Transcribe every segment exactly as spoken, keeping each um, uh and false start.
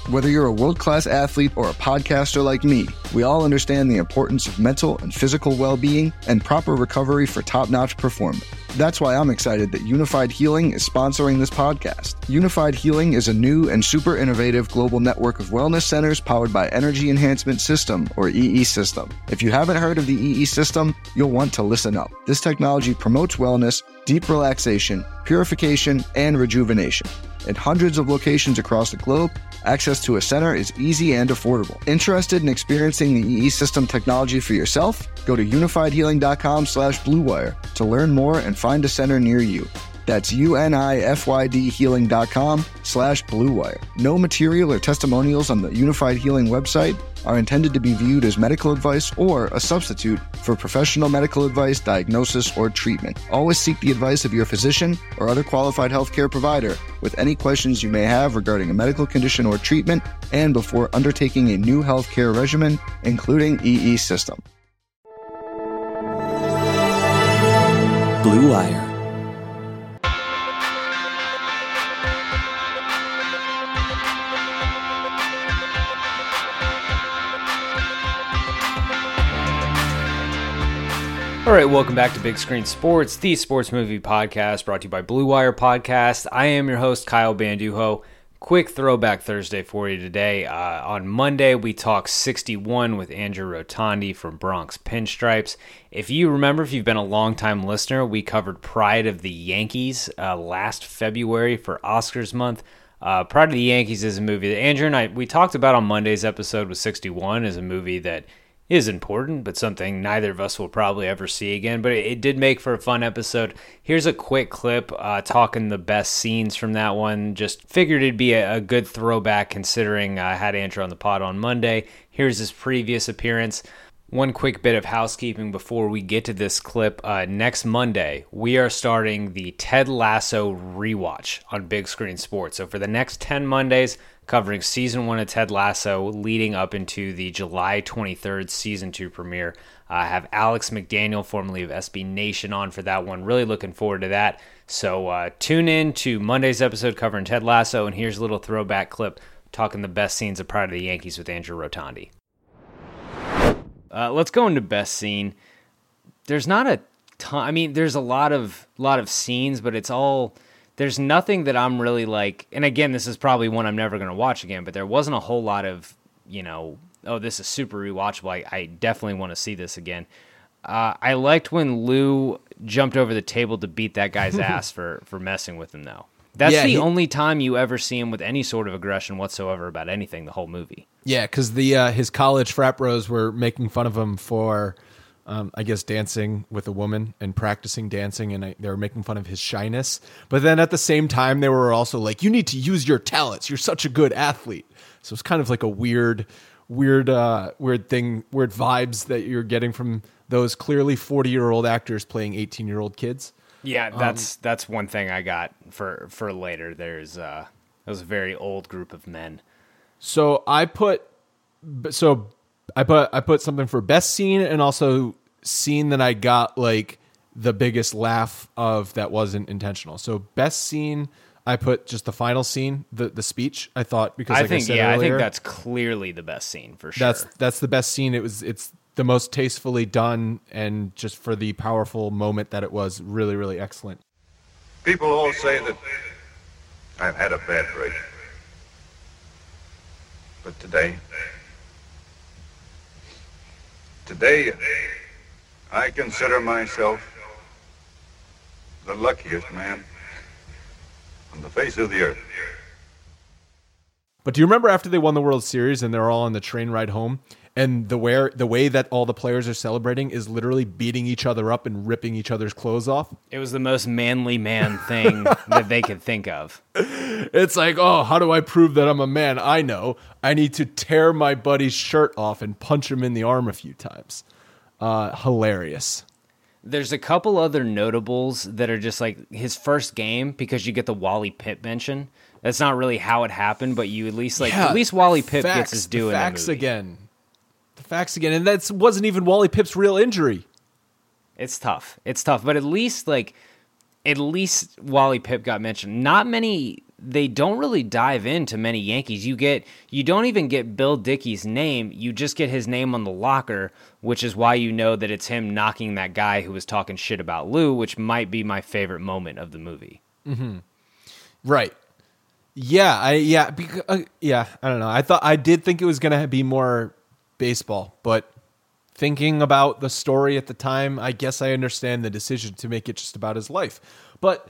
Whether you're a world-class athlete or a podcaster like me, we all understand the importance of mental and physical well-being and proper recovery for top-notch performance. That's why I'm excited that Unified Healing is sponsoring this podcast. Unified Healing is a new and super innovative global network of wellness centers powered by Energy Enhancement System, or E E System. If you haven't heard of the E E System, you'll want to listen up. This technology promotes wellness, deep relaxation, purification, and rejuvenation. In hundreds of locations across the globe, access to a center is easy and affordable. Interested in experiencing the E E System technology for yourself? Go to unifiedhealing.com slash bluewire to learn more and find a center near you. That's U-N-I-F-Y-D healing.com slash bluewire. No material or testimonials on the Unified Healing website are intended to be viewed as medical advice or a substitute for professional medical advice, diagnosis, or treatment. Always seek the advice of your physician or other qualified healthcare provider with any questions you may have regarding a medical condition or treatment and before undertaking a new healthcare regimen, including E E System. Blue Wire. All right, welcome back to Big Screen Sports, the sports movie podcast brought to you by Blue Wire Podcast. I am your host, Kyle Banduho. Quick throwback Thursday for you today. Uh, on Monday, we talked sixty-one with Andrew Rotondi from Bronx Pinstripes. If you remember, if you've been a longtime listener, we covered Pride of the Yankees uh, last February for Oscars month. Uh, Pride of the Yankees is a movie that Andrew and I, we talked about on Monday's episode with sixty-one, is a movie that is important, but something neither of us will probably ever see again. But it, it did make for a fun episode. Here's a quick clip uh, talking the best scenes from that one. Just figured it'd be a, a good throwback considering I had Andrew on the pod on Monday. Here's his previous appearance. One quick bit of housekeeping before we get to this clip. Uh, next Monday, we are starting the Ted Lasso rewatch on Big Screen Sports. So for the next ten Mondays, covering season one of Ted Lasso, leading up into the July twenty-third season two premiere. I have Alex McDaniel, formerly of S B Nation, on for that one. Really looking forward to that. So uh, tune in to Monday's episode covering Ted Lasso, and here's a little throwback clip talking the best scenes of Pride of the Yankees with Andrew Rotondi. Uh, let's go into best scene. There's not a ton. I mean, there's a lot of lot of scenes, but it's all. There's nothing that I'm really like, and again, this is probably one I'm never going to watch again, but there wasn't a whole lot of, you know, oh, this is super rewatchable. I, I definitely want to see this again. Uh, I liked when Lou jumped over the table to beat that guy's ass for, for messing with him, though. That's yeah, the he, only time you ever see him with any sort of aggression whatsoever about anything the whole movie. Yeah, because the uh, his college frat bros were making fun of him for... Um, I guess dancing with a woman and practicing dancing, and I, they were making fun of his shyness. But then at the same time, they were also like, you need to use your talents. You're such a good athlete. So it's kind of like a weird, weird, uh, weird thing, weird vibes that you're getting from those clearly forty-year-old actors playing eighteen-year-old kids. Yeah, that's um, that's one thing I got for, for later. There's uh, it was a very old group of men. So I put... so. I put I put something for best scene and also scene that I got like the biggest laugh of that wasn't intentional. So best scene, I put just the final scene, the the speech. I thought because like I think I said yeah, earlier, I think that's clearly the best scene for sure. That's that's the best scene. It was it's the most tastefully done and just for the powerful moment that it was, really really excellent. People all say that I've had a bad break, but today. Today, I consider myself the luckiest man on the face of the earth. But do you remember after they won the World Series and they're all on the train ride home, and the way, the way that all the players are celebrating is literally beating each other up and ripping each other's clothes off? It was the most manly man thing that they could think of. It's like, oh, how do I prove that I'm a man? I know. I need to tear my buddy's shirt off and punch him in the arm a few times. Uh, hilarious. There's a couple other notables that are just like his first game, because you get the Wally Pipp mention. That's not really how it happened, but you at least like yeah, at least Wally Pipp facts, gets his due in the movie. Facts again. The facts again. And that wasn't even Wally Pipp's real injury. It's tough. It's tough. But at least like at least Wally Pipp got mentioned. Not many they don't really dive into many Yankees. You get you don't even get Bill Dickey's name. You just get his name on the locker, which is why you know that it's him knocking that guy who was talking shit about Lou, which might be my favorite moment of the movie. Mm-hmm. Right. Yeah. I yeah. Because, uh, yeah. I don't know. I thought I did think it was going to be more baseball, but thinking about the story at the time, I guess I understand the decision to make it just about his life. But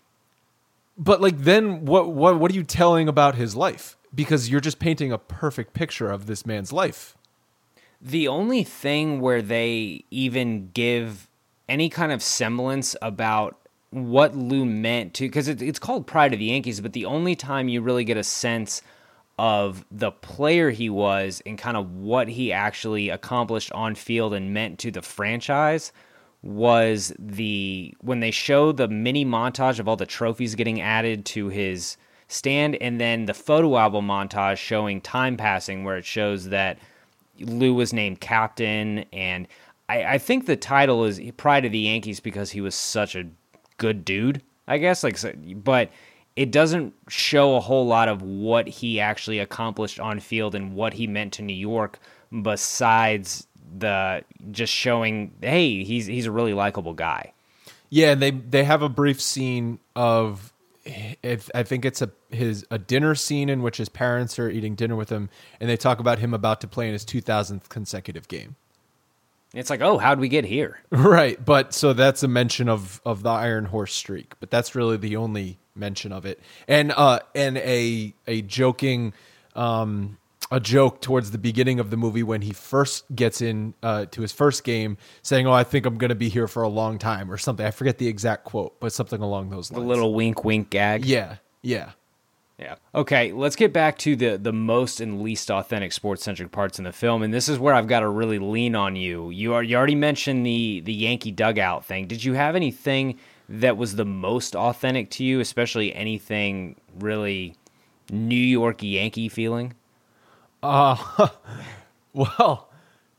but like then what what what are you telling about his life? Because you're just painting a perfect picture of this man's life. The only thing where they even give any kind of semblance about what Lou meant to, because it, it's called Pride of the Yankees, but the only time you really get a sense of the player he was and kind of what he actually accomplished on field and meant to the franchise was the when they show the mini montage of all the trophies getting added to his stand, and then the photo album montage showing time passing where it shows that Lou was named captain. And I, I think the title is Pride of the Yankees because he was such a good dude, I guess. Like, but it doesn't show a whole lot of what he actually accomplished on field and what he meant to New York, besides the just showing, hey, he's he's a really likable guy. Yeah, they they have a brief scene of, if, I think it's a his a dinner scene in which his parents are eating dinner with him, and they talk about him about to play in his two thousandth consecutive game. It's like, oh, how'd we get here? Right, but so that's a mention of of the Iron Horse streak, but that's really the only mention of it, and uh, and a a joking, um, a joke towards the beginning of the movie when he first gets in uh, to his first game, saying, "Oh, I think I'm going to be here for a long time" or something. I forget the exact quote, but something along those lines. A little wink, wink gag. Yeah, yeah. Yeah. Okay, let's get back to the the most and least authentic sports-centric parts in the film, and this is where I've got to really lean on you. You are you already mentioned the the Yankee dugout thing. Did you have anything that was the most authentic to you, especially anything really New York Yankee feeling? Uh, well,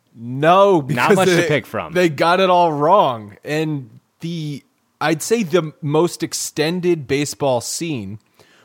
no, because not much they, to pick from. They got it all wrong, and the I'd say the most extended baseball scene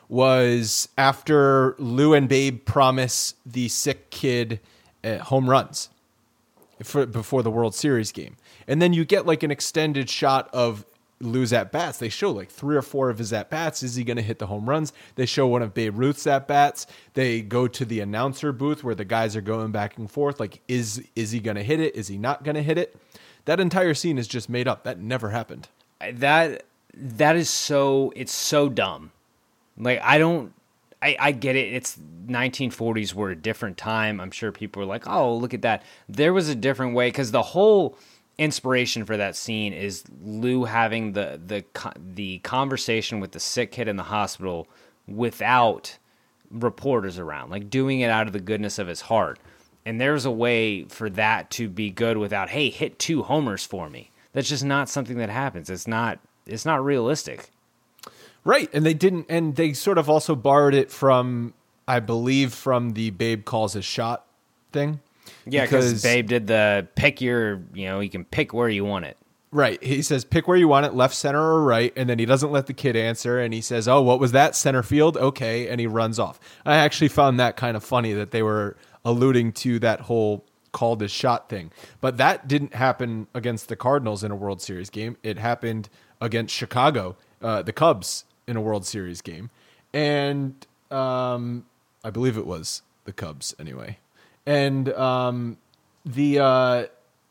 was after Lou and Babe promise the sick kid uh, home runs for, before the World Series game. And then you get like an extended shot of Lou's at-bats. They show like three or four of his at-bats. Is he going to hit the home runs? They show one of Babe Ruth's at-bats. They go to the announcer booth where the guys are going back and forth. Like, is, is he going to hit it? Is he not going to hit it? That entire scene is just made up. That never happened. That, that is so, it's so dumb. Like, I don't, I, I get it. It's nineteen forties were a different time. I'm sure people were like, oh, look at that. There was a different way, because the whole inspiration for that scene is Lou having the, the, the conversation with the sick kid in the hospital without reporters around, like doing it out of the goodness of his heart. And there's a way for that to be good without, hey, hit two homers for me. That's just not something that happens. It's not, it's not realistic. Right, and they didn't, and they sort of also borrowed it from, I believe, from the Babe calls his shot thing. Yeah, because Babe did the pick your, you know, you can pick where you want it. Right, he says pick where you want it, left, center, or right, and then he doesn't let the kid answer, and he says, oh, what was that, center field? Okay, and he runs off. I actually found that kind of funny that they were alluding to that whole called his shot thing. But that didn't happen against the Cardinals in a World Series game. It happened against Chicago, uh, the Cubs, in a World Series game. And um, I believe it was the Cubs anyway. And um, the uh,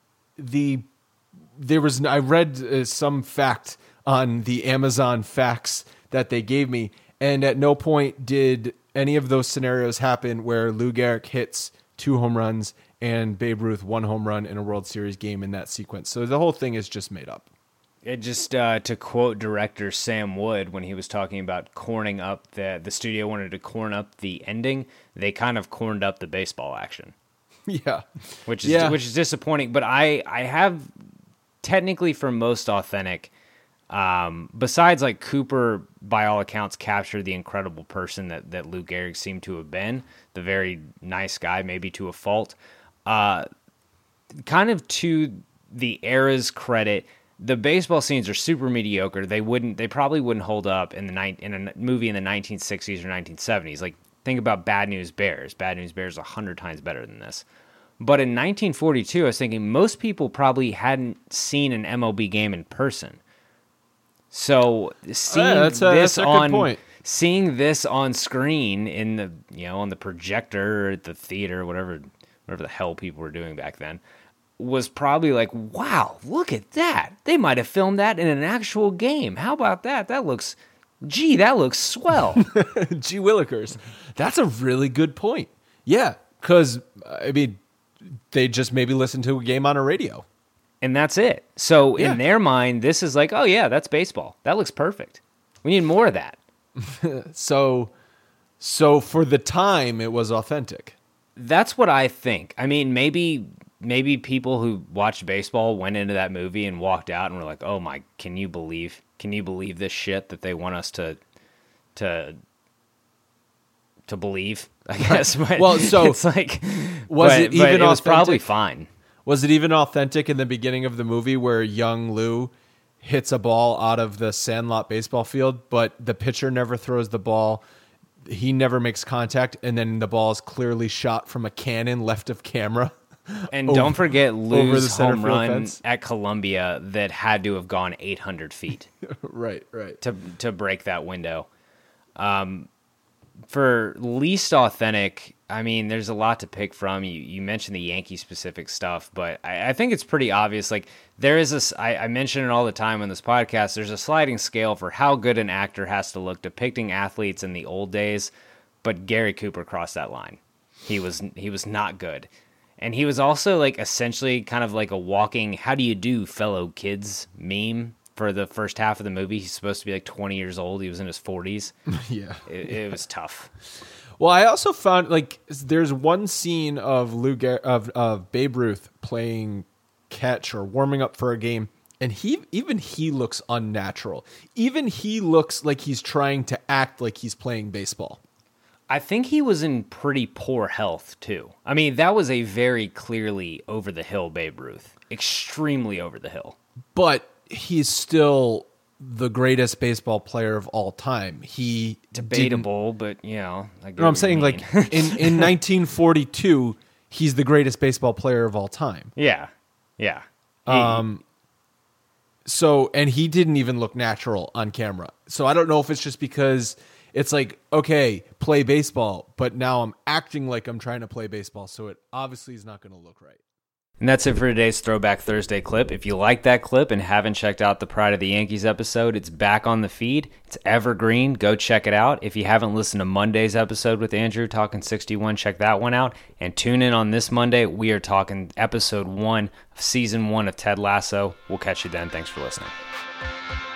the there was I read uh, some fact on the Amazon facts that they gave me, and at no point did any of those scenarios happen where Lou Gehrig hits two home runs and Babe Ruth one home run in a World Series game in that sequence. So the whole thing is just made up. It just uh, to quote director Sam Wood when he was talking about corning up the the studio wanted to corn up the ending, they kind of corned up the baseball action. Yeah, which is yeah. which is disappointing. But I I have technically for most authentic, um, besides like Cooper, by all accounts, captured the incredible person that that Lou Gehrig seemed to have been, the very nice guy, maybe to a fault. Uh, kind of to the era's credit, the baseball scenes are super mediocre. They wouldn't, they probably wouldn't hold up in the ni- in a movie in the nineteen sixties or nineteen seventies. Like, think about Bad News Bears. Bad News Bears is a hundred times better than this. But in nineteen forty-two, I was thinking most people probably hadn't seen an M L B game in person. So seeing yeah, that's a, this that's a on good point. seeing this on screen in the you know on the projector or at the theater, whatever whatever the hell people were doing back then, was probably like, wow, look at that. They might have filmed that in an actual game. How about that? That looks, gee, that looks swell. Gee Willikers. That's a really good point. Yeah, because, I mean, they just maybe listen to a game on a radio. And that's it. So Yeah. in their mind, this is like, oh yeah, that's baseball. That looks perfect. We need more of that. So, so for the time, it was authentic. That's what I think. I mean, maybe maybe people who watched baseball went into that movie and walked out and were like, "Oh my, can you believe? Can you believe this shit that they want us to to to believe?" I guess. But Well, so it's like, was but- it but even it was probably authentic? fine. Was it even authentic in the beginning of the movie where young Lou hits a ball out of the Sandlot baseball field, but the pitcher never throws the ball? He never makes contact, and then the ball is clearly shot from a cannon left of camera. And over- don't forget over Lou's the center home field run fence. at Columbia that had to have gone eight hundred feet. Right, right. to to break that window. Um, for least authentic, I mean, there's a lot to pick from. You you mentioned the Yankee specific stuff, but I, I think it's pretty obvious. Like there is this, I, I mention it all the time on this podcast. There's a sliding scale for how good an actor has to look depicting athletes in the old days, but Gary Cooper crossed that line. He was he was not good. And he was also like essentially kind of like a walking "how do you do, fellow kids" meme for the first half of the movie. He's supposed to be like twenty years old. He was in his forties. Yeah. It, it was tough. Well, I also found like there's one scene of Lou Gar- of of Babe Ruth playing catch or warming up for a game, and he even he looks unnatural. Even he looks like he's trying to act like he's playing baseball. I think he was in pretty poor health too. I mean, that was a very clearly over the hill Babe Ruth. Extremely over the hill. But he's still the greatest baseball player of all time. He Debatable, but you know. I get No, I'm what you saying mean. like in, in nineteen forty-two, he's the greatest baseball player of all time. yeah, yeah. He- Um, so, and he didn't even look natural on camera. So I don't know if it's just because it's like, okay, play baseball, but now I'm acting like I'm trying to play baseball. So it obviously is not going to look right. And that's it for today's Throwback Thursday clip. If you like that clip and haven't checked out the Pride of the Yankees episode, it's back on the feed. It's evergreen. Go check it out. If you haven't listened to Monday's episode with Andrew talking sixty-one, check that one out. And tune in on this Monday. We are talking episode one of season one of Ted Lasso. We'll catch you then. Thanks for listening.